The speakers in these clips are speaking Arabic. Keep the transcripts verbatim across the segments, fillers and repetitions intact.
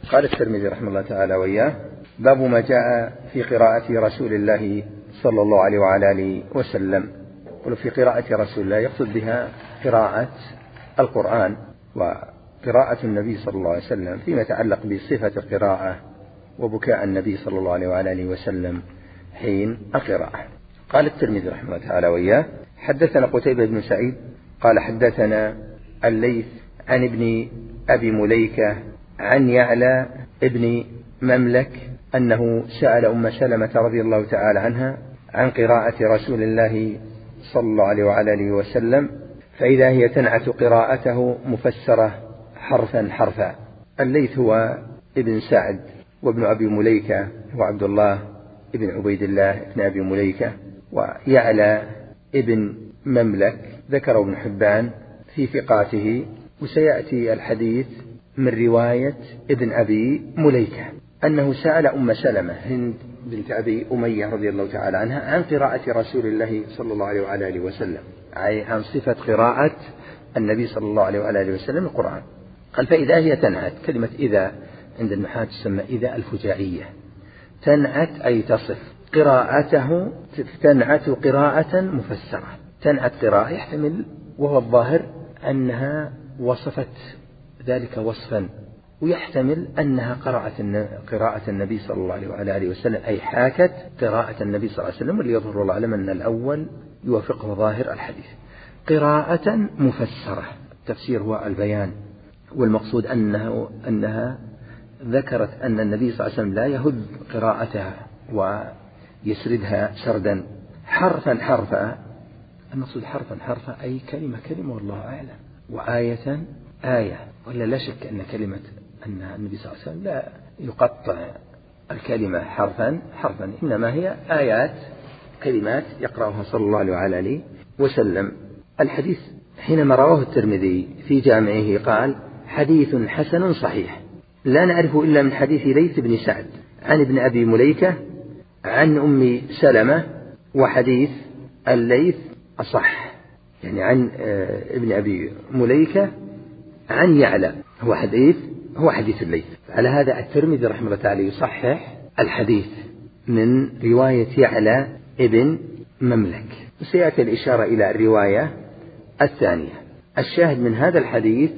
قال الترمذي رحمه الله تعالى وإياه: باب ما جاء في قراءة رسول الله صلى الله عليه وعلى آله وسلم. وفي قراءة رسول الله يقصد بها قراءة القرآن وقراءة النبي صلى الله عليه وسلم فيما يتعلق بصفة القراءة وبكاء النبي صلى الله عليه وعلى آله وسلم حين القراءة. قال الترمذي رحمه الله تعالى وإياه: حدثنا قتيبة بن سعيد قال حدثنا الليث عن ابن أبي مليكة عن يعلى ابن مملك أنه سأل أم سلمة رضي الله تعالى عنها عن قراءة رسول الله صلى الله عليه وعلى آله وسلم، فإذا هي تنعت قراءته مفسرة حرفا حرفا. الليث هو ابن سعد، وابن أبي مليكة هو عبد الله ابن عبيد الله ابن أبي مليكة، ويعلى ابن مملك ذكره ابن حبان في ثقاته، وسيأتي الحديث من رواية ابن أبي مليكة أنه سأل أم سلمة هند بنت أبي أمية رضي الله تعالى عنها عن قراءة رسول الله صلى الله عليه وعلى آله وسلم، أي عن صفة قراءة النبي صلى الله عليه وعلى آله وسلم القرآن. قال: فإذا هي تنعت، كلمة إذا عند النحاة تسمى إذا الفجائية، تنعت أي تصف قراءته، تنعت قراءة مفسرة. تنعت قراءة يحتمل وهو الظاهر أنها وصفت ذلك وصفا، ويحتمل أنها قراءة قراءة النبي صلى الله عليه وعلى آله وسلم، أي حاكت قراءة النبي صلى الله عليه وسلم، واللي يظهر الله أعلم أن الأول يوافقه ظاهر الحديث. قراءة مفسرة، التفسير هو البيان، والمقصود أنه أنها ذكرت أن النبي صلى الله عليه وسلم لا يهد قراءتها ويسردها سردا حرفا حرفا. المقصود حرفا حرفا أي كلمة كلمة والله أعلم، وآية آية، ولا لا شك أن كلمة أن النبي صلى الله عليه وسلم لا يقطع الكلمة حرفا حرفا، إنما هي آيات كلمات يقرأها صلى الله عليه وعلى آله وسلم. الحديث حينما رواه الترمذي في جامعه قال: حديث حسن صحيح، لا نعرفه إلا من حديث ليث بن سعد عن ابن أبي مليكة عن أم سلمة، وحديث الليث أصح، يعني عن ابن أبي مليكة عن يعلى هو حديث هو حديث الليث. على هذا الترمذي رحمه الله تعالى يصحح الحديث من رواية يعلى ابن مملك، وسيأتي الإشارة إلى الرواية الثانية. الشاهد من هذا الحديث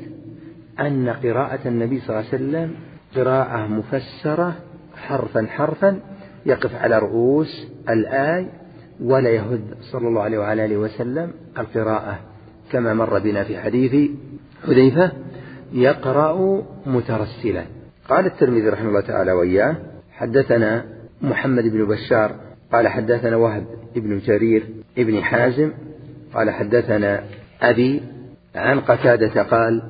أن قراءة النبي صلى الله عليه وسلم قراءة مفسرة حرفا حرفا، يقف على رؤوس الآي ولا يهد صلى الله عليه وعلى آله وسلم القراءة، كما مر بنا في حديث حذيفة يقرأ مترسلا. قال الترمذي رحمه الله تعالى وإياه: حدثنا محمد بن بشار قال حدثنا وهب بن جرير ابن حازم قال حدثنا أبي عن قتادة قال: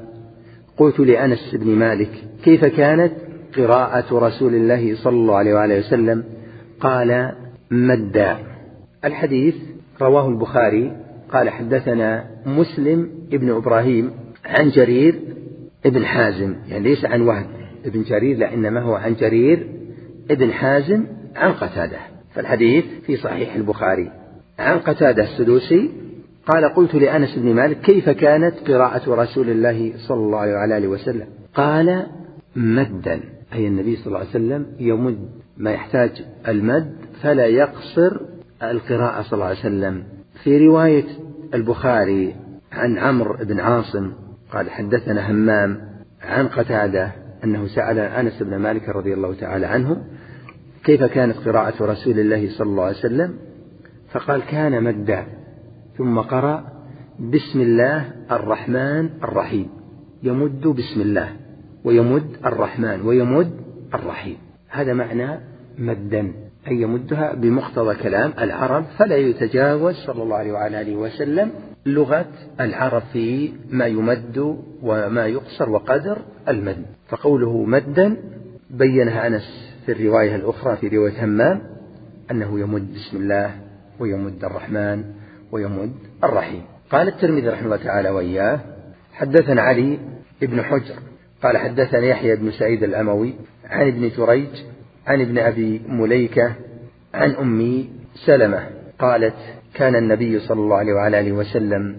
قلت لأنس بن مالك: كيف كانت قراءة رسول الله صلى الله عليه وآله وسلم؟ قال: مدا. الحديث رواه البخاري قال حدثنا مسلم ابن إبراهيم عن جرير ابن حازم، يعني ليس عن وهب ابن جرير، لا إنما هو عن جرير ابن حازم عن قتادة. فالحديث في صحيح البخاري عن قتادة السدوسي قال: قلت لأنس بن مالك: كيف كانت قراءة رسول الله صلى الله عليه وآله وسلم؟ قال: مدا، أي النبي صلى الله عليه وسلم يمد ما يحتاج المد فلا يقصر القراءة صلى الله عليه وسلم. في رواية البخاري عن عمرو بن عاصم قال حدثنا همام عن قتادة أنه سأل أنس بن مالك رضي الله تعالى عنه: كيف كانت قراءة رسول الله صلى الله عليه وسلم؟ فقال: كان مدا، ثم قرأ: بسم الله الرحمن الرحيم، يمد بسم الله ويمد الرحمن ويمد الرحيم. هذا معنى مدا، أي يمدها بمقتضى كلام العرب، فلا يتجاوز صلى الله عليه وعلى آله وسلم لغة العرب في ما يمد وما يقصر وقدر المد. فقوله مدا بينها أنس في الرواية الأخرى في رواية همام أنه يمد بسم الله ويمد الرحمن ويمد الرحيم. قال الترمذي رحمه الله تعالى وإياه: حدثنا علي بن حجر قال حدثنا يحيى بن سعيد الأموي عن ابن جريج عن ابن أبي مليكة عن أم سلمة قالت: كان النبي صلى الله عليه وعلى آله وسلم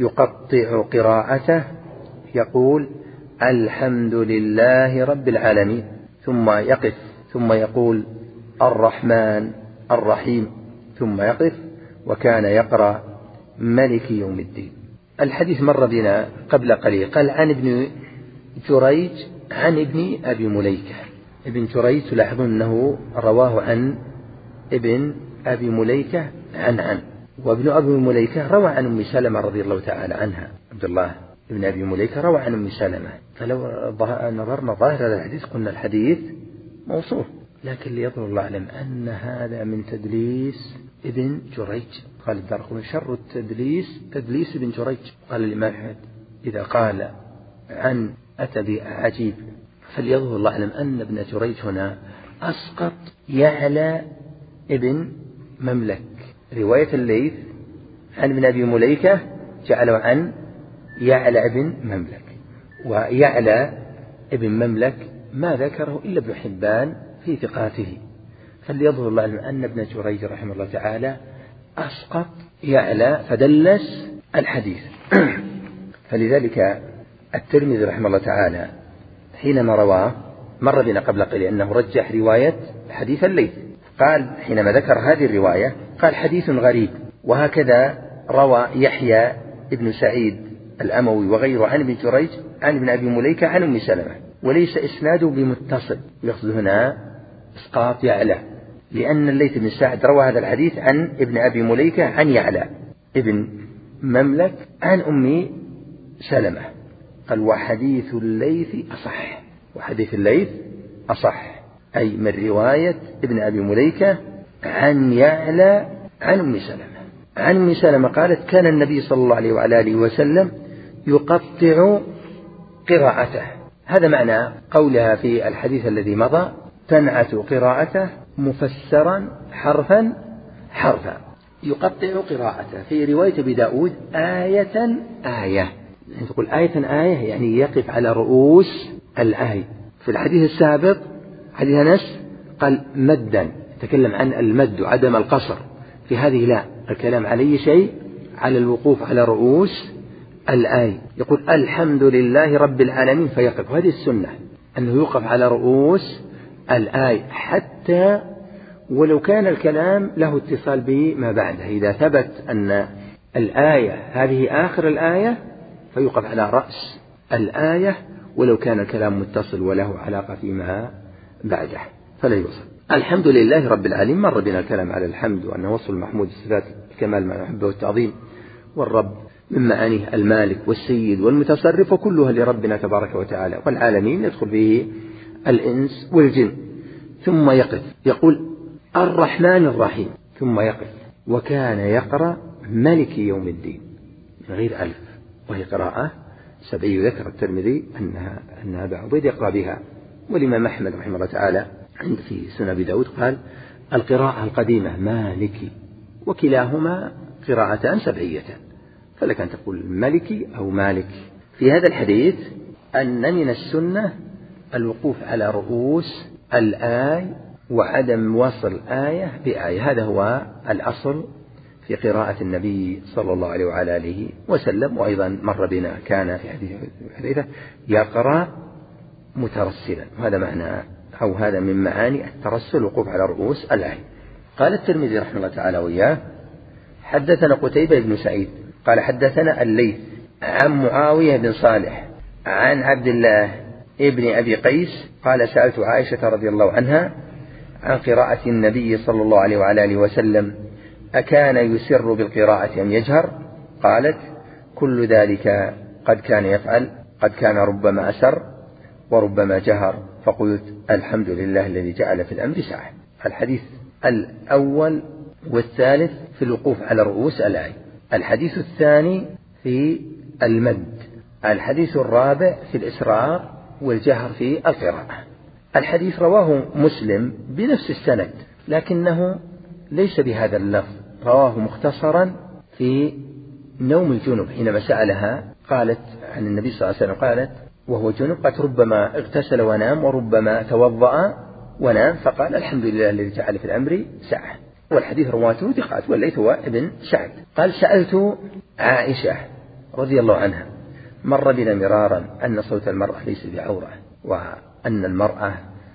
يقطع قراءته يقول: الحمد لله رب العالمين، ثم يقف ثم يقول الرحمن الرحيم ثم يقف، وكان يقرأ ملك يوم الدين. الحديث مر بنا قبل قليل. قال عن ابن جريج عن ابن أبي مليكة. ابن جريج تلاحظون أنه رواه عن ابن أبي مليكة عن عن وابن أبي مليكة روى عن أم سلمة رضي الله تعالى عنها. عبد الله ابن أبي مليكة روى عن أم سلمة. فلو نظرنا ظاهر هذا الحديث قلنا الحديث موصول، لكن ليظهر الله أعلم أن هذا من تدليس ابن جريج. قال الدارقطني شر التدليس تدليس ابن جريج. قال الإمام أحمد إذا قال عن أتى عجيب، فليظهر الله أعلم أن ابن جريج هنا أسقط يعلى ابن مملك. رواية الليث عن ابن أبي مليكة جعله عن يعلى ابن مملك، ويعلى ابن مملك ما ذكره إلا ابن حبان في ثقاته. فليظهر الله أن ابن جريج رحمه الله تعالى أسقط يعلى فدلس الحديث. فلذلك الترمذي رحمه الله تعالى حينما رواه مر بنا قبل قليل أنه رجح رواية حديث الليث. قال حينما ذكر هذه الرواية قال حديث غريب. وهكذا روى يحيى ابن سعيد الأموي وغيره عن ابن جريج عن ابن أبي مليكة عن أم سلمة، وليس إسناده بمتصل. يقصد هنا إسقاط يعلى، لأن الليث بن سعد روى هذا الحديث عن ابن أبي مليكة عن يعلى ابن مملك عن أم سلمة. قال وحديث الليث أصح، وحديث الليث أصح أي من رواية ابن أبي مليكة عن يعلى عن أم سلمة. عن أم سلمة قالت كان النبي صلى الله عليه وعلى آله وسلم يقطع قراءته. هذا معنى قولها في الحديث الذي مضى تنعت قراءته مفسرا حرفا حرفا. يقطع قراءته في رواية أبي داود آية آية، يعني تقول آية آية يعني يقف على رؤوس الآية. في الحديث السابق حديث أنس قال مدا، تكلم عن المد وعدم القصر. في هذه لا، الكلام على أي شيء، على الوقوف على رؤوس الآية. يقول الحمد لله رب العالمين فيقف. هذه السنة أنه يوقف على رؤوس الآية حتى ولو كان الكلام له اتصال بما بعده. إذا ثبت أن الآية هذه آخر الآية فيوقف على رأس الآية ولو كان الكلام متصل وله علاقة فيما بعده فلا يوصل. الحمد لله رب العالمين مر بنا الكلام على الحمد وأنه وصف المحمود صفات الكمال مع المحبة والتعظيم، والرب من معانيه المالك والسيد والمتصرف وكلها لربنا تبارك وتعالى، والعالمين يدخل فيه الإنس والجن. ثم يقف يقول الرحمن الرحيم ثم يقف، وكان يقرأ ملك يوم الدين من غير ألف، وهي قراءة سبعية. ذكر الترمذي أنها أنها أبا عبيد يقرأ بها، والإمام أحمد رحمه الله تعالى عند في سنن أبي داود قال القراءة القديمة مالكي، وكلاهما قراءتان سبعيتان، فلك أن تقول ملكي أو مالك. في هذا الحديث أن من السنة الوقوف على رؤوس الآية وعدم وصل آية بآية. هذا هو الأصل في قراءة النبي صلى الله عليه وعلى آله وسلم. وأيضا مر بنا كان في حديث حذيفة يقرأ مترسلا، وهذا معنى أو هذا من معاني الترسل الوقوف على رؤوس الآية. قال الترمذي رحمه الله تعالى وإياه حدثنا قتيبة بن سعيد قال حدثنا الليث عن معاوية بن صالح عن عبد الله ابن أبي قيس قال سألت عائشة رضي الله عنها عن قراءة النبي صلى الله عليه وعلى آله وسلم أكان يسر بالقراءة أم يجهر؟ قالت كل ذلك قد كان يفعل، قد كان ربما أسر وربما جهر. فقلت الحمد لله الذي جعل في الأمر سعة. الحديث الأول والثالث في الوقوف على رؤوس الآية، الحديث الثاني في المد، الحديث الرابع في الإسرار والجهر في القراءة. الحديث رواه مسلم بنفس السند لكنه ليس بهذا اللفظ، رواه مختصرا في نوم الجنب حينما سألها قالت عن النبي صلى الله عليه وسلم قالت وهو جنب قالت ربما اغتسل ونام وربما توضأ ونام، فقال الحمد لله الذي جعل في الأمر سعة. والحديث رواته ثقات والليث هو ابن سعد. قال سألت عائشة رضي الله عنها مر بنا مرارا أن صوت المرأة ليس بعورة، وأن المرأة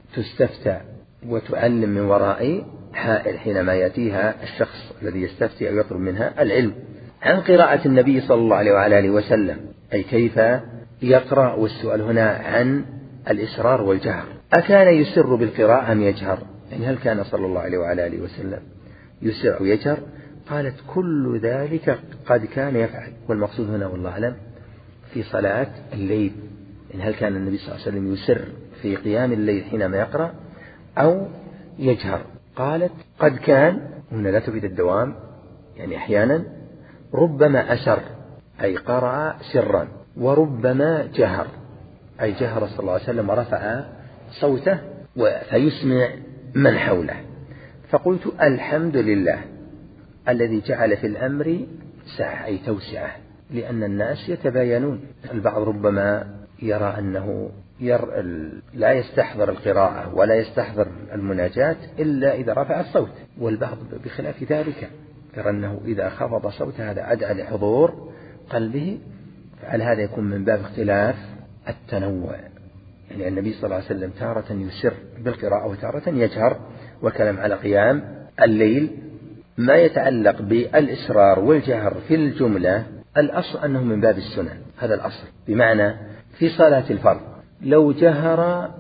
تستفتى وتعلم من وراء حائل حينما يأتيها الشخص الذي يستفتي أو يطلب منها العلم. عن قراءة النبي صلى الله عليه وعلى آله وسلم، أي كيف يقرأ، والسؤال هنا عن الإسرار والجهر. أكان يسر بالقراءة أم يجهر؟ يعني هل كان صلى الله عليه وعلى آله وسلم يسر ويجهر؟ قالت كل ذلك قد كان يفعل، والمقصود هنا والله أعلم في صلاة الليل. يعني هل كان النبي صلى الله عليه وسلم يسر في قيام الليل حينما يقرأ أو يجهر؟ قالت قد كان، هنا لا تفيد الدوام، يعني أحيانا ربما أسر أي قرأ سرا، وربما جهر أي جهر صلى الله عليه وسلم ورفع صوته فيسمع من حوله. فقلت الحمد لله الذي جعل في الأمر سعة أي توسعة، لأن الناس يتباينون. البعض ربما يرى أنه ير... لا يستحضر القراءة ولا يستحضر المناجاة إلا إذا رفع الصوت، والبعض بخلاف ذلك يرى أنه إذا خفض صوته هذا أدعى لحضور قلبه. فعلى هذا يكون من باب اختلاف التنوع، يعني النبي صلى الله عليه وسلم تارة يسر بالقراءة وتارة يجهر. وكلام على قيام الليل ما يتعلق بالإسرار والجهر في الجملة الأصل أنه من باب السنن، هذا الأصل. بمعنى في صلاة الفرض لو جهر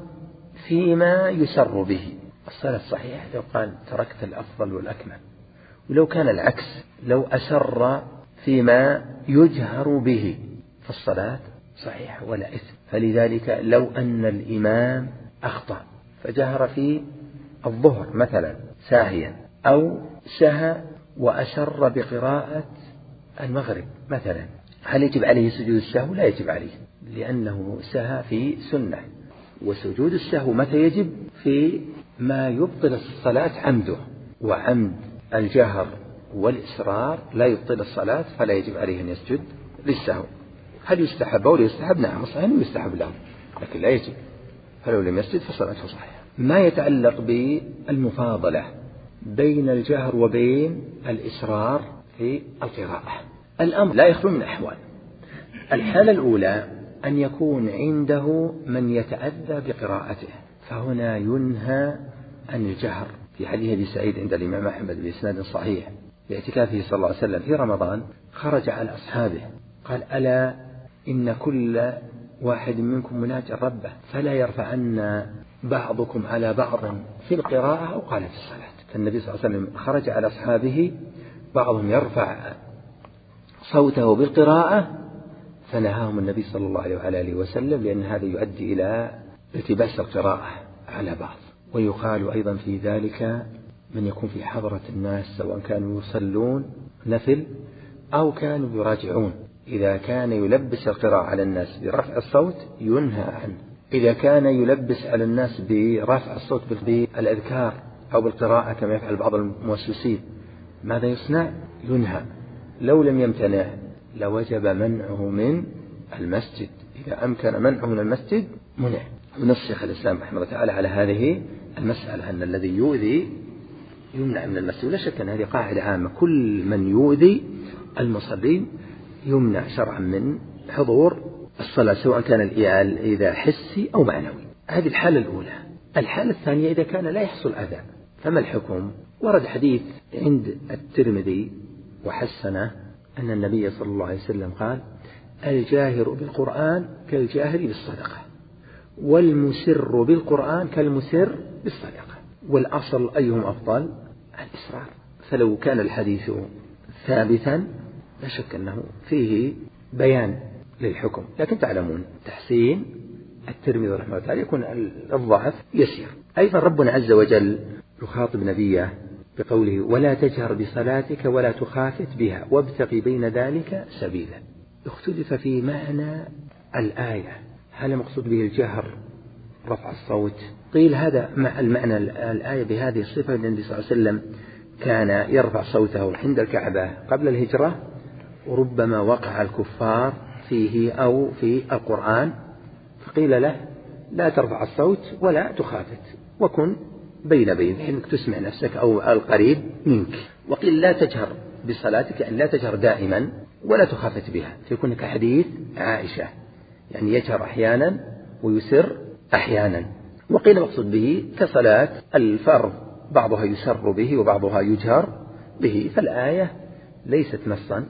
فيما يسر به الصلاة صحيحة، لو قال تركت الأفضل والأكمل. ولو كان العكس، لو أسر فيما يجهر به فالصلاة صحيحة ولا إثم. فلذلك لو أن الإمام أخطأ فجهر في الظهر مثلا ساهيا، أو سهى وأسر بقراءة المغرب مثلا، هل يجب عليه سجود السهو؟ لا يجب عليه، لأنه سهى في سنة. وسجود السهو متى يجب؟ في ما يبطل الصلاة عمده، وعمد الجهر والإسرار لا يبطل الصلاة، فلا يجب عليه أن يسجد للسهو. هل يستحب أو لا يستحب؟ نعم صحيح يستحب له، لكن لا يجب. فلو لم يسجد فصلاته صحيحة. ما يتعلق بالمفاضلة بين الجهر وبين الإسرار في القراءة، الأمر لا يخلو من أحوال. الحالة الأولى أن يكون عنده من يتأذى بقراءته، فهنا ينهى عن الجهر. في حديث أبي سعيد عند الإمام أحمد بإسناد صحيح باعتكافه صلى الله عليه وسلم في رمضان، خرج على أصحابه قال ألا إن كل واحد منكم مناجٍ ربه فلا يرفعن بعضكم على بعض في القراءة أو قال في الصلاة. فالنبي صلى الله عليه وسلم خرج على أصحابه بعضهم يرفع صوته بالقراءة، فنهاهم النبي صلى الله عليه وآله وسلم، لأن هذا يؤدي إلى التباس القراءة على بعض. ويقال أيضا في ذلك من يكون في حضرة الناس سواء كانوا يصلون نفل أو كانوا يراجعون، إذا كان يلبس القراءة على الناس برفع الصوت ينهى عنه، إذا كان يلبس على الناس برفع الصوت بالأذكار أو بالقراءة كما يفعل بعض الموسوسين ماذا يصنع؟ ينهى. لو لم يمتنع لوجب منعه من المسجد، إذا أمكن منعه من المسجد منع. ونص شيخ الإسلام رحمه الله تعالى على هذه المسألة أن الذي يؤذي يمنع من المسجد. ولا شك أن هذه قاعدة عامة، كل من يؤذي المصلين يمنع شرعا من حضور الصلاة، سواء كان الإيذاء إذا حسي أو معنوي. هذه الحالة الأولى. الحالة الثانية إذا كان لا يحصل أذى فما الحكم؟ ورد حديث عند الترمذي وحسنه أن النبي صلى الله عليه وسلم قال الجاهر بالقرآن كالجاهر بالصدقة، والمسر بالقرآن كالمسر بالصدقة، والأصل أيهم أفضل؟ الإسرار. فلو كان الحديث ثابتا لا شك أنه فيه بيان للحكم، لكن تعلمون تحسين الترمذي رحمه الله تعالى يكون الضعف يسير. أيضا ربنا عز وجل يخاطب نبيه بقوله ولا تجهر بصلاتك ولا تخافت بها وابتغ بين ذلك سبيلا. اختلف في معنى الآية، هل مقصود به الجهر رفع الصوت؟ قيل هذا مع المعنى الآية بهذه الصفة، النبي صلى الله عليه وسلم كان يرفع صوته عند الكعبة قبل الهجرة، وربما وقع الكفار فيه أو في القرآن، فقيل له لا ترفع الصوت ولا تخافت وكن بين بين حينك تسمع نفسك أو القريب منك. وقيل لا تجهر بصلاتك، أن لا تجهر دائما ولا تخافت بها، فيكون كحديث عائشة، يعني يجهر أحيانا ويسر أحيانا. وقيل المقصود به كصلاة الفرض بعضها يسر به وبعضها يجهر به، فالآية ليست نصا.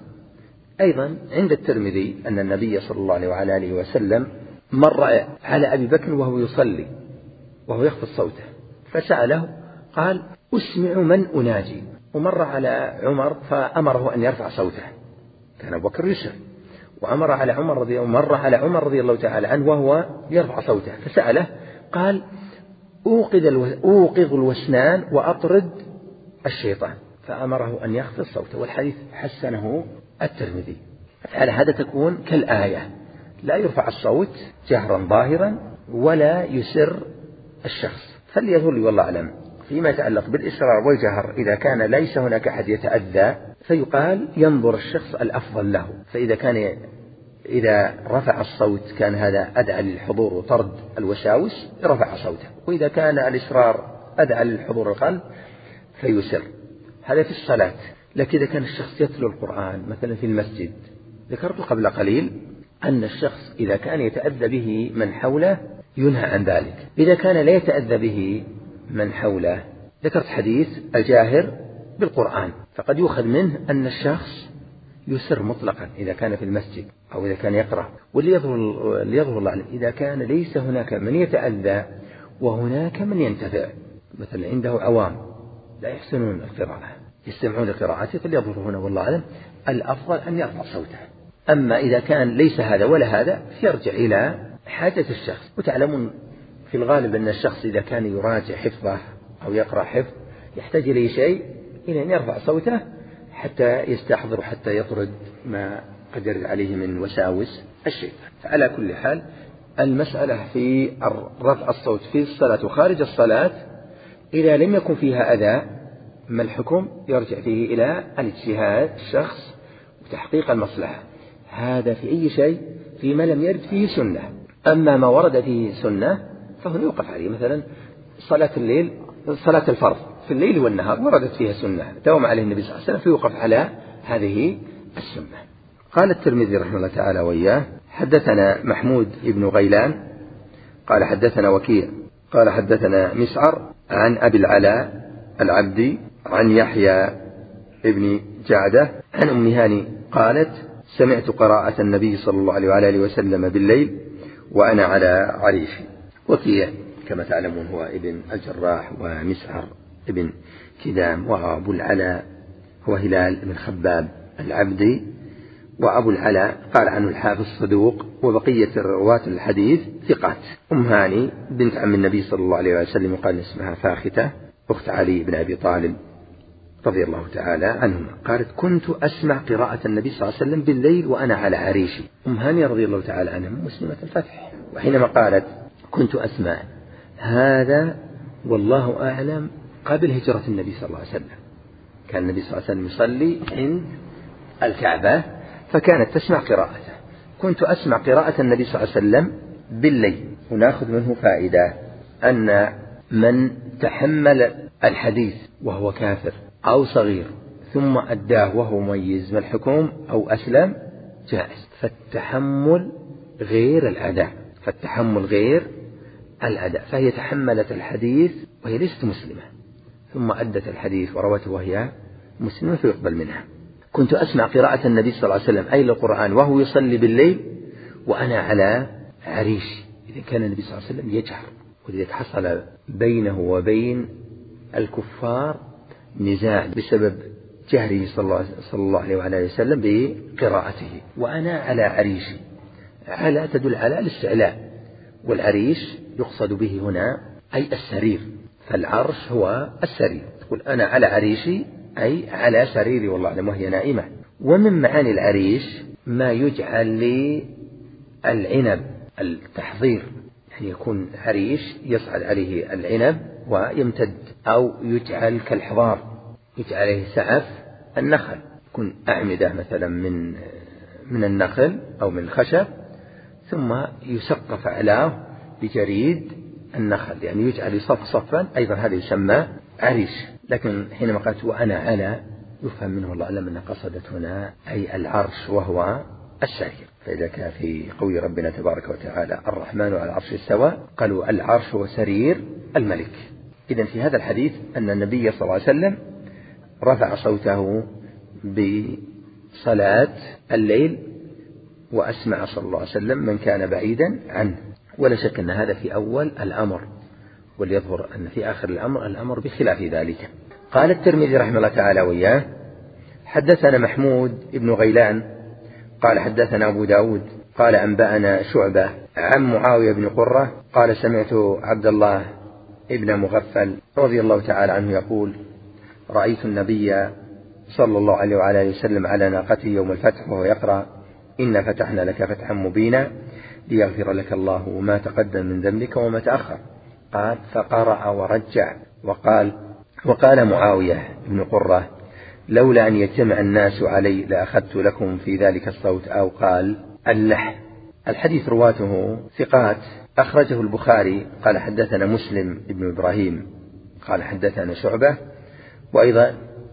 أيضا عند الترمذي أن النبي صلى الله عليه وعلى آله وسلم مر على أبي بكر وهو يصلي وهو يخفض صوته فسأله قال أسمع من أناجي، ومر على عمر فأمره أن يرفع صوته، كان أبو بكر يسر، وأمر على عمر رضي مر على عمر رضي الله تعالى عنه وهو يرفع صوته فسأله قال أوقظ أوقظ الوسنان وأطرد الشيطان، فأمره أن يخفض صوته، والحديث حسنه الترمذي. على هذا تكون كالآية، لا يرفع الصوت جهرا ظاهرا ولا يسر الشخص. فليظل والله أعلم فيما يتعلق بالإسرار والجهر إذا كان ليس هناك أحد يتأذى فيقال ينظر الشخص الأفضل له، فإذا كان إذا رفع الصوت كان هذا أدعى للحضور وطرد الوساوس رفع صوته، وإذا كان الإسرار أدعى للحضور القلب فيسر. هذا في الصلاة. لكن إذا كان الشخص يتلو القرآن مثلا في المسجد، ذكرت قبل قليل أن الشخص إذا كان يتأذى به من حوله ينهى عن ذلك، إذا كان لا يتأذى به من حوله ذكرت حديث الجاهر بالقرآن، فقد يؤخذ منه أن الشخص يسر مطلقا إذا كان في المسجد أو إذا كان يقرأ. واللي يظهر الله عليه إذا كان ليس هناك من يتأذى وهناك من ينتفع، مثلا عنده عوام لا يحسنون القراءة يستمعون لقراءته، فليظهر هنا والله أعلم الأفضل أن يرفع صوته. أما إذا كان ليس هذا ولا هذا فيرجع إلى حاجة الشخص. وتعلمون في الغالب أن الشخص إذا كان يراجع حفظه أو يقرأ حفظ يحتاج إليه شيء إلى أن يرفع صوته حتى يستحضر حتى يطرد ما قد يرد عليه من وساوس الشيطان. فعلى كل حال المسألة في رفع الصوت في الصلاة وخارج الصلاة إذا لم يكن فيها أذى ما الحكم؟ يرجع فيه إلى الاجتهاد الشخص وتحقيق المصلحة. هذا في أي شيء فيما لم يرد فيه سنة. أما ما ورد فيه سنة فهو يوقف عليه، مثلا صلاة الليل صلاة الفرض في الليل والنهار وردت فيها سنة دوم عليه النبي صلى الله عليه وسلم فيوقف على هذه السنة. قال الترمذي رحمه الله تعالى وإياه حدثنا محمود بن غيلان قال حدثنا وكيع قال حدثنا مسعر عن أبي العلاء العبدي عن يحيى ابن جعدة عن أم هاني قالت سمعت قراءة النبي صلى الله عليه وآله وسلم بالليل وأنا على عريشي. وكيع كما تعلمون هو ابن الجراح ومسعر ابن كدام، وأبو العلاء هو هلال بن خباب العبدي، وأبو العلاء قال عنه الحافظ صدوق، وبقية رواة الحديث ثقات. أم هاني بنت عم النبي صلى الله عليه وسلم وقال اسمها فاختة أخت علي بن أبي طالب رضي الله تعالى عنهما، قالت كنت أسمع قراءة النبي صلى الله عليه وسلم بالليل وأنا على عريشي. أم هاني رضي الله تعالى عنها مسلمة الفتح، وحينما قالت كنت أسمع هذا والله أعلم قبل هجرة النبي صلى الله عليه وسلم، كان النبي صلى الله عليه وسلم يصلي عند الكعبة فكانت تسمع قراءته. كنت أسمع قراءة النبي صلى الله عليه وسلم بالليل. ونأخذ منه فائدة أن من تحمل الحديث وهو كافر أو صغير ثم أداه وهو مميز ما الحكم أو أسلم جائز. فالتحمل غير الأداء، فالتحمل غير الأداء، فهي تحملت الحديث وهي ليست مسلمة ثم أدت الحديث وروته وهي مسلمة فيقبل منها. كنت أسمع قراءة النبي صلى الله عليه وسلم أي القرآن وهو يصلي بالليل وأنا على عريش. إذا كان النبي صلى الله عليه وسلم يجهر، ولذلك حصل بينه وبين الكفار نزاع بسبب جهره صلى الله عليه وعلى وسلم بقراءته. وأنا على عريشي، على تدل على الاستعلاء، والعريش يقصد به هنا أي السرير، فالعرش هو السرير. تقول أنا على عريشي أي على سريري والله أعلم وهي نائمة. ومن معاني العريش ما يجعل للعنب التحضير، يعني يكون عريش يصعد عليه العنب ويمتد، أو يجعل كالحضار يجعل عليه سعف النخل، يكون أعمدة مثلا من من النخل أو من الخشب ثم يسقف أعلاه بجريد النخل، يعني يجعل يصف صفا، أيضا هذا يسمى عريش. لكن حينما قالت وأنا على يفهم منه الله أعلم أن قصدت هنا أي العرش وهو السرير. فإذا كان في قول ربنا تبارك وتعالى الرحمن على العرش استوى، قالوا العرش هو سرير الملك. إذن في هذا الحديث أن النبي صلى الله عليه وسلم رفع صوته بصلاة الليل وأسمع صلى الله عليه وسلم من كان بعيدا عنه، ولا شك أن هذا في أول الأمر، وليظهر أن في آخر الأمر الأمر بخلاف ذلك. قال الترمذي رحمه الله تعالى وإياه: حدثنا محمود بن غيلان قال حدثنا أبو داود قال أنبأنا شعبة عن معاوية بن قرة قال سمعت عبد الله ابن مغفل رضي الله تعالى عنه يقول: رأيت النبي صلى الله عليه وعلى آله وسلم على ناقته يوم الفتح وهو يقرأ: إن فتحنا لك فتحا مبينا ليغفر لك الله ما تقدم من ذنبك وما تأخر. قال: فقرأ ورجع وقال وقال معاوية بن قرة: لولا أن يجتمع الناس علي لأخذت لكم في ذلك الصوت، أو قال اللح. الحديث رواته ثقات، أخرجه البخاري قال حدثنا مسلم بن إبراهيم قال حدثنا شعبة، وأيضا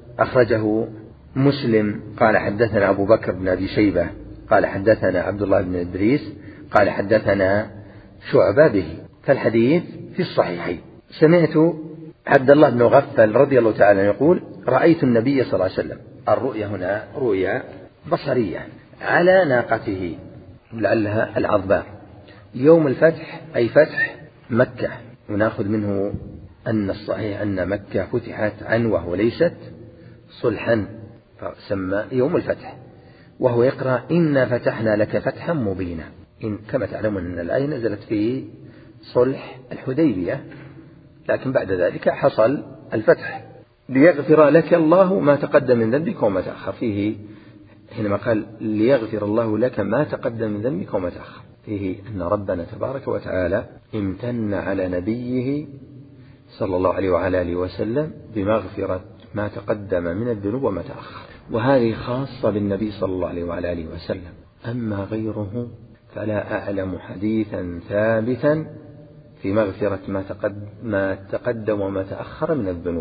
أخرجه مسلم قال حدثنا أبو بكر بن أبي شيبة قال حدثنا عبد الله بن إدريس قال حدثنا شعبة به. فالحديث في الصحيحين. سمعت عبد الله بن مغفل رضي الله تعالى يقول: رأيت النبي صلى الله عليه وسلم. الرؤيا هنا رؤيا بصرية على ناقته لعلها العظباء يوم الفتح، أي فتح مكة، ونأخذ منه أن الصحيح أن مكة فتحت عنوة وليست صلحا، فسمى يوم الفتح، وهو يقرأ: إنا فتحنا لك فتحا مبينا. إن كما تعلمون أن الآية نزلت في صلح الحديبية، لكن بعد ذلك حصل الفتح ليغفر لك الله ما تقدم من ذنبك وما تأخر. فيه حينما قال ليغفر الله لك ما تقدم من ذنبك وما تأخر، فيه أن ربنا تبارك وتعالى امتن على نبيه صلى الله عليه وعلى آله وسلم بمغفرة ما تقدم من الذنوب وما تأخر، وهذه خاصة بالنبي صلى الله عليه وعلى آله وسلم. أما غيره فلا أعلم حديثا ثابتا في مغفرة ما تقدم, ما تقدم وما تأخر من الذنوب،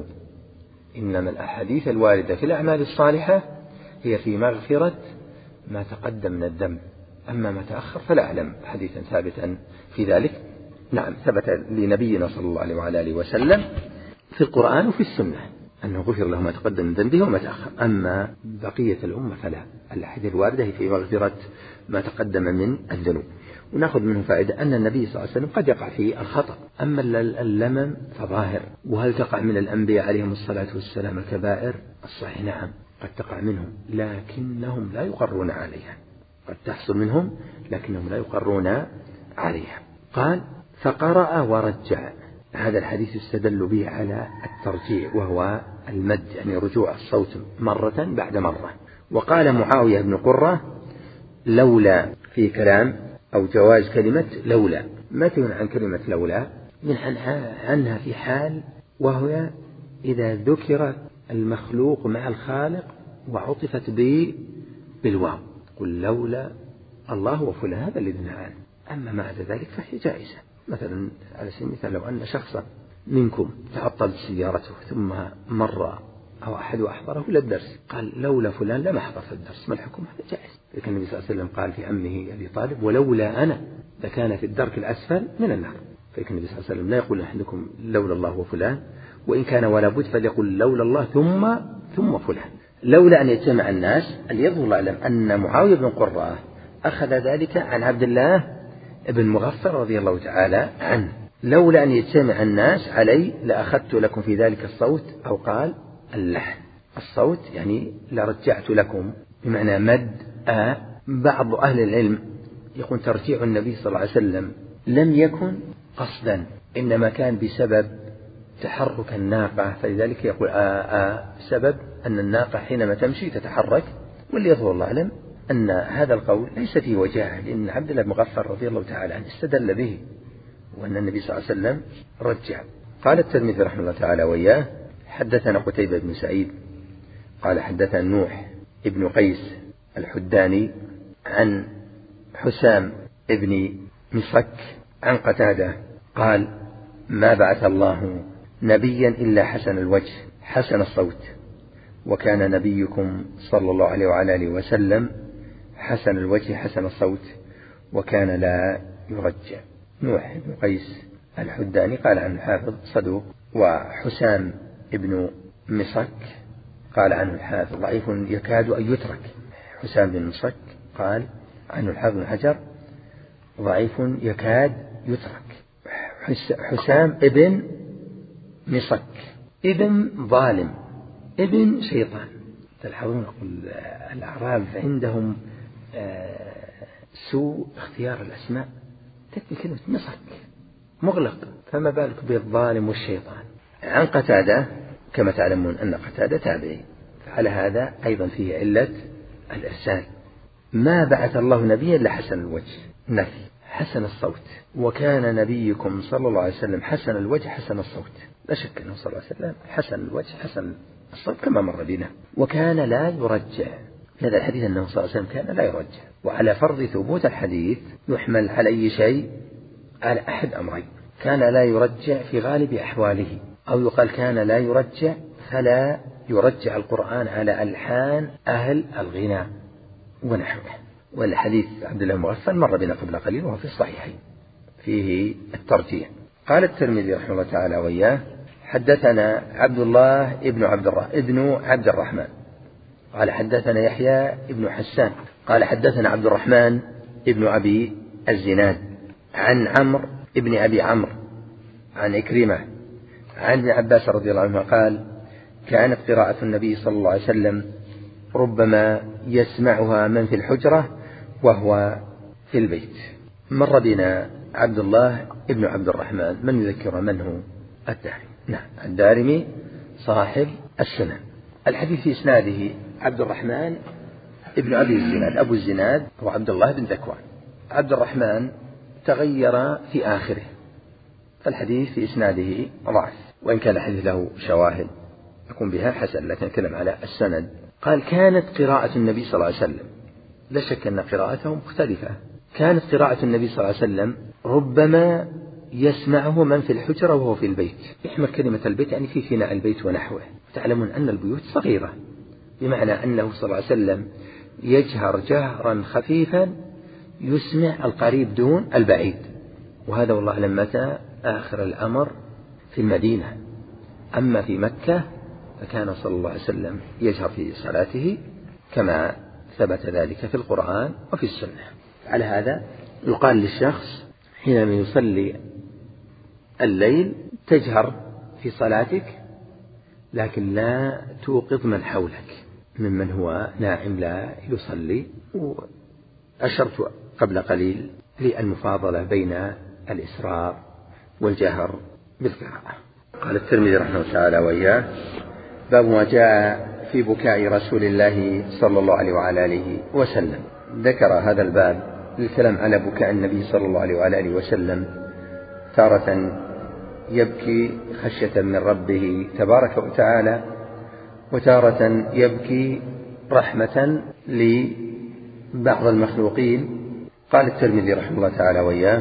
إنما الأحاديث الواردة في الأعمال الصالحة هي في مغفرة ما تقدم من الذنب، أما ما تأخر فلا أعلم حديثا ثابتا في ذلك. نعم، ثبت لنبينا صلى الله عليه وعلى آله وسلم في القرآن وفي السنة أنه غفر له ما تقدم من ذنبه وما تأخر، أما بقية الأمة فلا. الأحاديث الواردة هي في مغفرة ما تقدم من الذنوب. ونأخذ منه فائدة أن النبي صلى الله عليه وسلم قد يقع فيه الخطأ، أما اللمم فظاهر. وهل تقع من الأنبياء عليهم الصلاة والسلام الكبائر؟ الصحيح نعم، قد تقع منهم لكنهم لا يقرون عليها، قد تحصل منهم لكنهم لا يقرون عليها. قال: فقرأ ورجع. هذا الحديث استدل به على الترجيع، وهو المد، يعني رجوع الصوت مرة بعد مرة. وقال معاوية بن قرة: لولا في كلام أو جواز كلمة لولا، ما تكون عن كلمة لولا من عنها في حال، وهو إذا ذكر المخلوق مع الخالق وعطفت به بالواو، قل لولا الله وفلان، هذا الذي نهى عنه. أما ما عدا ذلك فهي جائزة. مثلا على سبيل المثال لو أن شخصا منكم تعطلت سيارته ثم مر أو أحد أحضره للدرس، قال لولا فلان لما حضرت الدرس، ما الحكم؟ هذا جائز. لكن النبي صلى الله عليه وسلم قال في عمه أبي طالب: ولولا أنا لكان في الدرك الأسفل من النار. فلكن النبي صلى الله عليه وسلم لا يقول أحدكم لولا الله وفلان، وإن كان ولا بد فليقول لولا الله ثم ثم فلان. لولا أن يجتمع الناس، ليظهر العلم أن معاوية بن قرة أخذ ذلك عن عبد الله بن مغفل رضي الله تعالى عنه: لولا أن يجتمع الناس علي لأخذت لكم في ذلك الصوت، أو قال اللحن. الصوت يعني لرجعت لكم بمعنى مد آ. بعض أهل العلم يقول ترجيع النبي صلى الله عليه وسلم لم يكن قصدا، إنما كان بسبب تحرك الناقة، فلذلك يقول آ آ سبب أن الناقة حينما تمشي تتحرك. واللي يظهر الله أعلم أن هذا القول ليس فيه وجاهة، لأن عبد الله بن مغفل رضي الله تعالى عنه استدل به، وأن النبي صلى الله عليه وسلم رجع. قال الترمذي رحمه الله تعالى وإياه: حدثنا قتيبة بن سعيد قال حدثنا نوح ابن قيس الحداني عن حسام ابن مصك عن قتادة قال: ما بعث الله نبيا إلا حسن الوجه حسن الصوت، وكان نبيكم صلى الله عليه وعلى آله وسلم حسن الوجه حسن الصوت وكان لا يرجع. نوح بن قيس الحداني قال عنه الحافظ صدوق. وحسام ابن مصك قال عنه الحافظ ضعيف يكاد أن يترك. حسام بن مصك قال عنه الحافظ بن حجر ضعيف يكاد يترك. حسام ابن مصك ابن ظالم ابن شيطان. تلاحظون الأعراب عندهم سوء اختيار الأسماء، تكفي كلمة مصك مغلق، فما بالك بالظالم والشيطان. عن قتادة كما تعلمون أن قتادة تابعي، فعلى هذا أيضا فيه علة الإرسال. ما بعث الله نبيا إلا حسن الوجه نفي حسن الصوت، وكان نبيكم صلى الله عليه وسلم حسن الوجه حسن الصوت. لا شك أنه صلى الله عليه وسلم حسن الوجه حسن الصوت كما مر بنا. وكان لا يرجع، هذا الحديث أنه صلى الله عليه وسلم كان لا يرجع. وعلى فرض ثبوت الحديث يحمل على أي شيء؟ على أحد أمرين: كان لا يرجع في غالب أحواله، أو يقال كان لا يرجع فلا يرجع القرآن على ألحان أهل الغناء ونحوه. والحديث عبد الله المغفل مر بنا قبل قليل وهو في الصحيحين فيه الترجيع. قال الترمذي رحمه الله تعالى وإياه: حدثنا عبد الله ابن عبد الرحمن ابن عبد الرحمن قال حدثنا يحيى ابن حسان قال حدثنا عبد الرحمن ابن أبي الزناد عن عمرو ابن أبي عمرو عن إكرمة عن ابن عباس رضي الله عنه قال: كانت قراءة النبي صلى الله عليه وسلم ربما يسمعها من في الحجرة وهو في البيت. مر بنا عبد الله ابن عبد الرحمن، من يذكر من هو؟ الدارمي. نعم، الدارمي صاحب السنن. الحديث في إسناده عبد الرحمن ابن أبي الزناد، أبو الزناد هو عبد الله بن ذكوان. عبد الرحمن تغير في آخره، فالحديث في إسناده ضعف، وإن كان الحديث له شواهد يكون بها حسن، لكن نتكلم على السند. قال: كانت قراءة النبي صلى الله عليه وسلم، لا شك أن قراءته مختلفة. كانت قراءة النبي صلى الله عليه وسلم ربما يسمعه من في الحجرة وهو في البيت. يحمل كلمة البيت يعني في فناء البيت ونحوه. تعلمون أن البيوت صغيرة، بمعنى أنه صلى الله عليه وسلم يجهر جهرا خفيفا يسمع القريب دون البعيد. وهذا والله أعلم متى آخر الأمر في المدينة. أما في مكة فكان صلى الله عليه وسلم يجهر في صلاته كما ثبت ذلك في القرآن وفي السنة. على هذا يقال للشخص حينما يصلي الليل: تجهر في صلاتك لكن لا توقظ من حولك ممن هو نائم لا يصلي. وأشرت قبل قليل للمفاضلة بين الإسرار والجهر بالقراءة. قال الترمذي رحمه الله تعالى وإياه: باب ما جاء في بكاء رسول الله صلى الله عليه وعلى آله وسلم. ذكر هذا الباب للكلام على بكاء النبي صلى الله عليه وعلى آله وسلم، تارة يبكي خشية من ربه تبارك وتعالى، وتارة يبكي رحمة لبعض المخلوقين. قال الترمذي رحمه الله تعالى وإياه: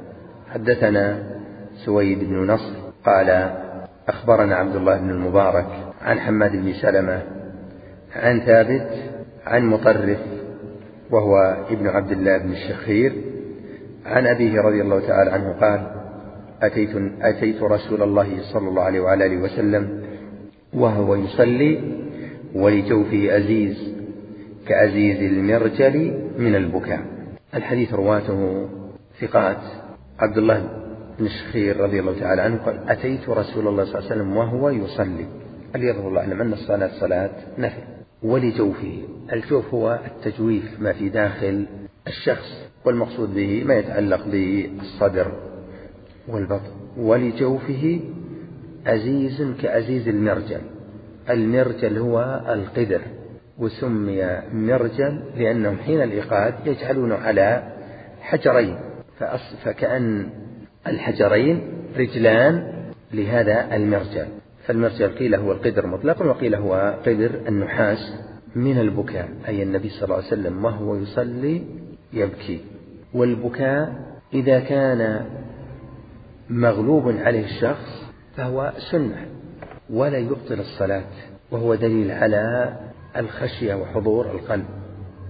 حدثنا سويد بن نصر قال أخبرنا عبد الله بن المبارك عن حماد بن سلمة عن ثابت عن مطرف وهو ابن عبد الله بن الشخير عن أبيه رضي الله تعالى عنه قال: أتيت, أتيت رسول الله صلى الله عليه وعلى آله وسلم وهو يصلي ولجوفه أزيز كأزيز المرجل من البكاء. الحديث رواته ثقات. عبد الله بن الشخير رضي الله تعالى عنه قال: أتيت رسول الله صلى الله عليه وسلم وهو يصلي. اليظهر الله أعلم أن الصلاة صلاة نفل. ولجوفه، الجوف هو التجويف ما في داخل الشخص، والمقصود به ما يتعلق بالصدر والبطن. ولجوفه أزيز كأزيز المرجل. المرجل هو القدر، وسمي مرجل لأنهم حين الإيقاد يجعلونه على حجرين، فكأن الحجرين رجلان لهذا المرجل. فالمرجل قيل هو القدر مطلقا، وقيل هو قدر النحاس من البكاء، أي النبي صلى الله عليه وسلم وهو يصلي يبكي. والبكاء إذا كان مغلوب عليه الشخص فهو سنة ولا يبطل الصلاة، وهو دليل على الخشية وحضور القلب.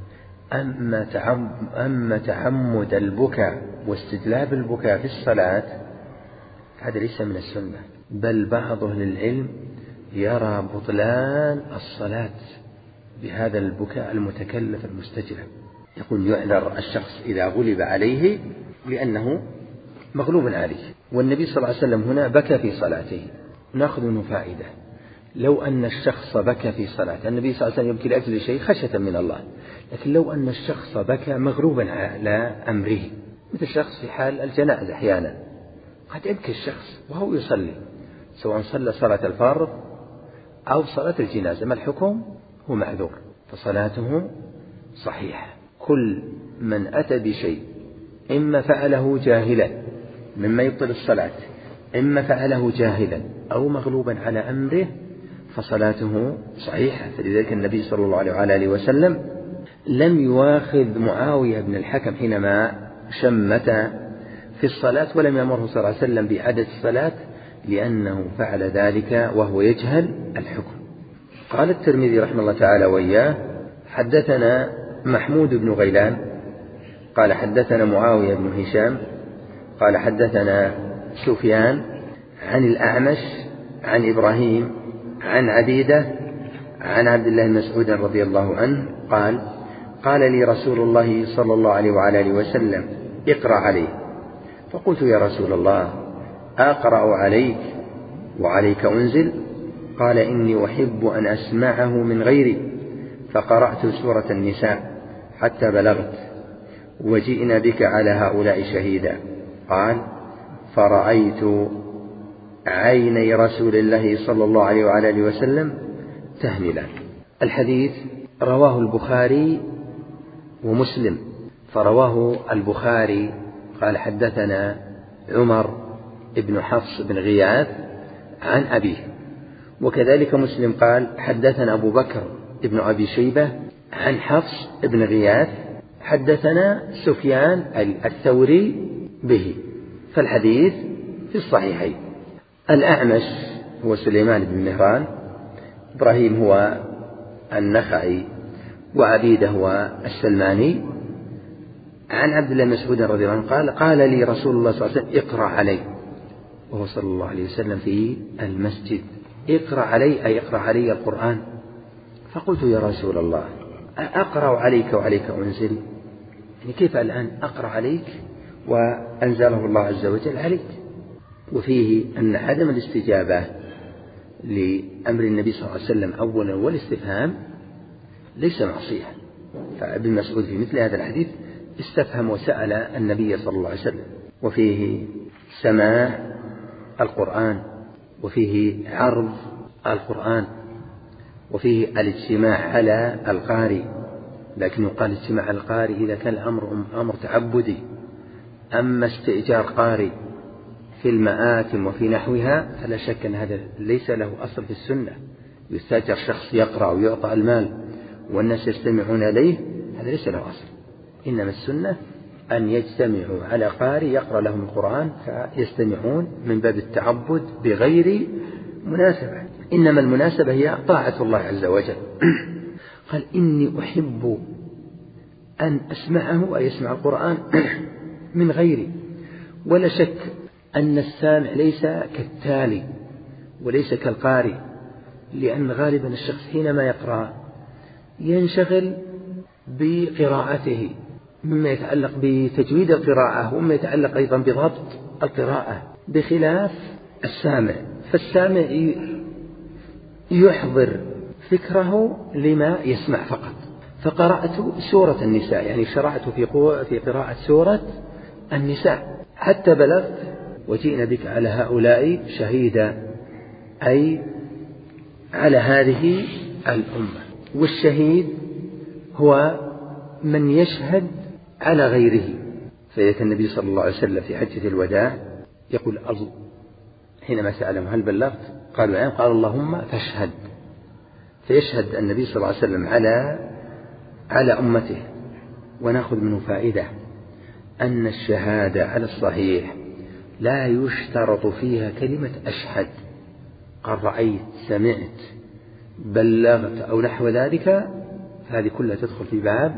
أما تعم أما تعمد البكاء واستجلاب البكاء في الصلاة هذا ليس من السنة، بل بعض أهل العلم يرى بطلان الصلاة بهذا البكاء المتكلف المستجلب. يقول يعذر الشخص إذا غلب عليه لأنه مغلوب عليه. والنبي صلى الله عليه وسلم هنا بكى في صلاته. نأخذ منه فائدة، لو أن الشخص بكى في صلاة، النبي صلى الله عليه وسلم يبكي لأجل شيء خشية من الله، لكن لو أن الشخص بكى مغلوبا على أمره، مثل الشخص في حال الجنائز أحيانا قد يبكي الشخص وهو يصلي، سواء صلى صلاة الفرض أو صلاة الجنازة، ما الحكم؟ هو معذور فصلاته صحيحة. كل من أتى بشيء إما فعله جاهلا مما يبطل الصلاة، إما فعله جاهلا أو مغلوبا على أمره فصلاته صحيحة. فلذلك النبي صلى الله عليه وسلم لم يواخذ معاوية بن الحكم حينما شمت في الصلاة، ولم يأمره صلى الله عليه وسلم بإعادة الصلاة لأنه فعل ذلك وهو يجهل الحكم. قال الترمذي رحمه الله تعالى وإياه: حدثنا محمود بن غيلان قال حدثنا معاوية بن هشام قال حدثنا سفيان عن الأعمش عن إبراهيم عن عبيدة عن عبد الله بن مسعود رضي الله عنه قال: قال لي رسول الله صلى الله عليه وعلى آله وسلم: اقرأ عليه. فقلت: يا رسول الله، أقرأ عليك وعليك أنزل؟ قال: إني أحب أن أسمعه من غيري. فقرأت سورة النساء حتى بلغت: وجئنا بك على هؤلاء شهيدا. قال: فرأيت عيني رسول الله صلى الله عليه وعلى آله وسلم تهملان. الحديث رواه البخاري ومسلم. فرواه البخاري قال: حدثنا عمر بن حفص بن غياث عن أبيه، وكذلك مسلم قال: حدثنا أبو بكر ابن أبي شيبة عن حفص بن غياث حدثنا سفيان الثوري به. فالحديث في الصحيحين. الأعمش هو سليمان بن مهران، إبراهيم هو النخعي، وعبيدة هو السلماني، عن عبد الله بن مسعود رضي الله عنه قال: قال لي رسول الله صلى الله عليه وسلم: اقرأ علي. وهو صلى الله عليه وسلم في المسجد. اقرأ علي أي اقرأ علي القرآن. فقلت: يا رسول الله، أقرأ عليك وعليك أنزل؟ يعني كيف الآن أقرأ عليك وأنزله الله عز وجل عليك؟ وفيه أن عدم الاستجابة لأمر النبي صلى الله عليه وسلم أولا والاستفهام ليس معصية. فابن مسعود في مثل هذا الحديث استفهم وسأل النبي صلى الله عليه وسلم. وفيه سماع القرآن، وفيه عرض القرآن، وفيه الاجتماع على القارئ، لكن يقال اجتماع على القارئ إذا كان الأمر أمر تعبدي. أما استئجار قارئ في المآتم وفي نحوها فلا شك أن هذا ليس له أصل في السنة. يستأجر شخص يقرأ ويعطى المال والناس يستمعون إليه، هذا ليس له أصل. إنما السنة أن يجتمعوا على قارئ يقرأ لهم القرآن فيستمعون من باب التعبد بغير مناسبة، إنما المناسبة هي طاعة الله عز وجل. قال: إني أحب أن أسمعه أي يسمع القرآن من غيري. ولا شك أن السامع ليس كالتالي وليس كالقارئ، لأن غالبا الشخص حينما يقرأ ينشغل بقراءته مما يتعلق بتجويد القراءة ومما يتعلق أيضا بضبط القراءة، بخلاف السامع. فالسامع يحضر فكره لما يسمع فقط. فقرأت سورة النساء، يعني شرعت في في قراءة سورة النساء حتى بلغت: وجئنا بك على هؤلاء شهيدا، أي على هذه الأمة. والشهيد هو من يشهد على غيره. فإذا النبي صلى الله عليه وسلم في حجة الوداع يقول حينما سألهم: هل بلغت؟ قالوا: نعم. قال: اللهم فاشهد. فيشهد النبي صلى الله عليه وسلم على على أمته. ونأخذ منه فائدة أن الشهادة على الصحيح لا يشترط فيها كلمة أشهد. قال: رأيت، سمعت، بلغت أو نحو ذلك، هذه كلها تدخل في باب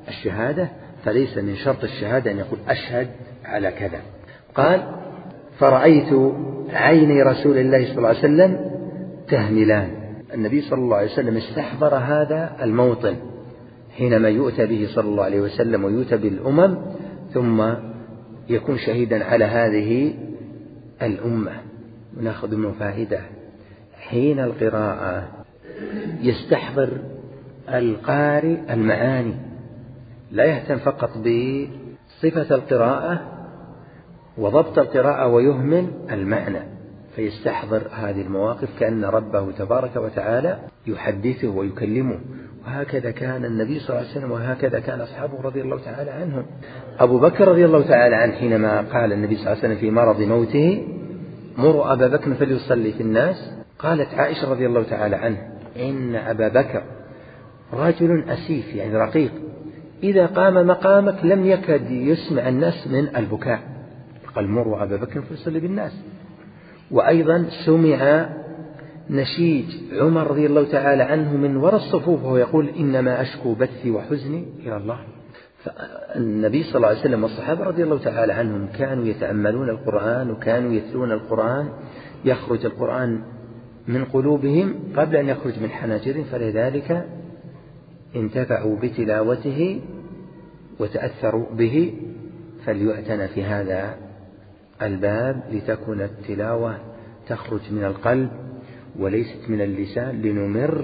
الشهادة، فليس من شرط الشهادة أن يقول أشهد على كذا. قال: فرأيت عيني رسول الله صلى الله عليه وسلم تهملان. النبي صلى الله عليه وسلم استحضر هذا الموطن حينما يؤتى به صلى الله عليه وسلم ويؤتى بالأمم ثم يكون شهيدا على هذه الأمة. ونأخذ منه فائدة: حين القراءة يستحضر القارئ المعاني، لا يهتم فقط بصفة القراءة وضبط القراءة ويهمل المعنى، فيستحضر هذه المواقف كأن ربه تبارك وتعالى يحدثه ويكلمه. وهكذا كان النبي صلى الله عليه وسلم، وهكذا كان أصحابه رضي الله تعالى عنهم. أبو بكر رضي الله تعالى عنه حينما قال النبي صلى الله عليه وسلم في مرض موته: مروا أبا بكر فليصلي في الناس، قالت عائشة رضي الله تعالى عنه: إن أبا بكر رجل أسيف، يعني رقيق، إذا قام مقامك لم يكد يسمع الناس من البكاء. قال: مروا أبا بكر فليصلي بالناس. وأيضا سمع نشيج عمر رضي الله تعالى عنه من وراء الصفوف وهو يقول: إنما أشكو بثي وحزني إلى الله. فالنبي صلى الله عليه وسلم والصحابة رضي الله تعالى عنهم كانوا يتأملون القرآن وكانوا يتلون القرآن، يخرج القرآن من قلوبهم قبل أن يخرج من حناجرهم، فلذلك انتفعوا بتلاوته وتأثروا به. فليعتنى في هذا الباب لتكون التلاوة تخرج من القلب وليست من اللسان، لنمر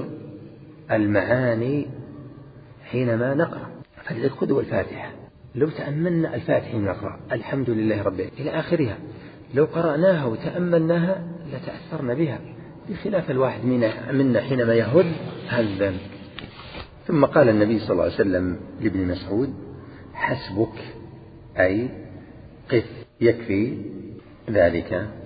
المعاني حينما نقرأ. فلذلك خذوا الفاتحة، لو تأملنا الفاتحة نقرأ الحمد لله رب العالمين إلى آخرها، لو قرأناها وتأملناها لتأثرنا بها، بخلاف الواحد منا حينما يهد هذا. ثم قال النبي صلى الله عليه وسلم لابن مسعود: حسبك، أي قف، يكفي ذلك.